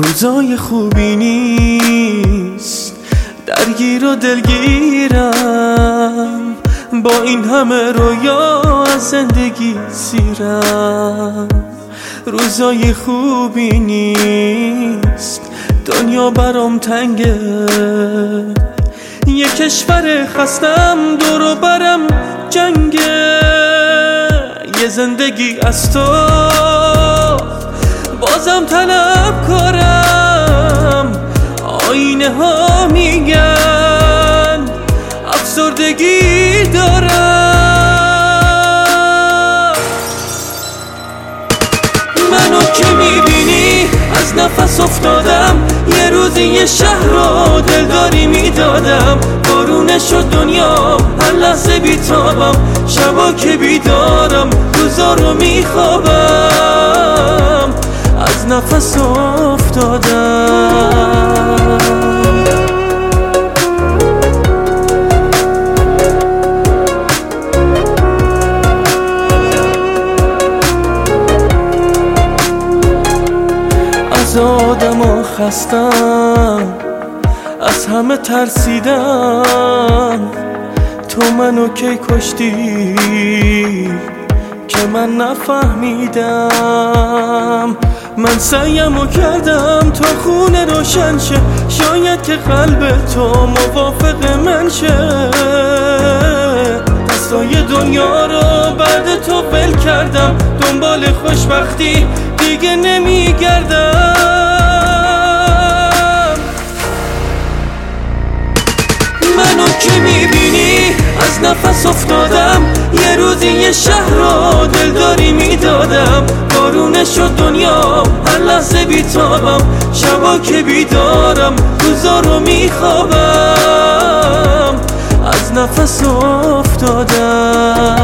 روزای خوبی نیست، درگیر و دلگیرم، با این همه رویا از زندگی سیرم. روزای خوبی نیست، دنیا برام تنگه، یه کشور خستم دور و برم جنگه، یه زندگی از تو بازم طلب کارم. آینه ها میگن افسردگی دارم. منو که میبینی از نفس افتادم، یه روزی یه شهر رو دلداری میدادم. بارونه شد دنیا هر لحظه بیتابم، شبا که بیدارم روزا رو میخوابم، از نفس افتادم. از آدم ها خستم، از همه ترسیدم، تو منو کی کشتی که من نفهمیدم. من سعیمو کردم تا خونه روشن شه، شاید که قلب تو موافق من شه. دستای دنیا رو بعد تو ول کردم، دنبال خوشبختی دیگه نمیگردم. منو که میبینی از نفس افتادم، یه روزی یه شهر رو دلداری میدادم. بارونه شد دنیا هر لحظه بیتابم، شبا که بیدارم روزا رو میخوابم، از نفس افتادم.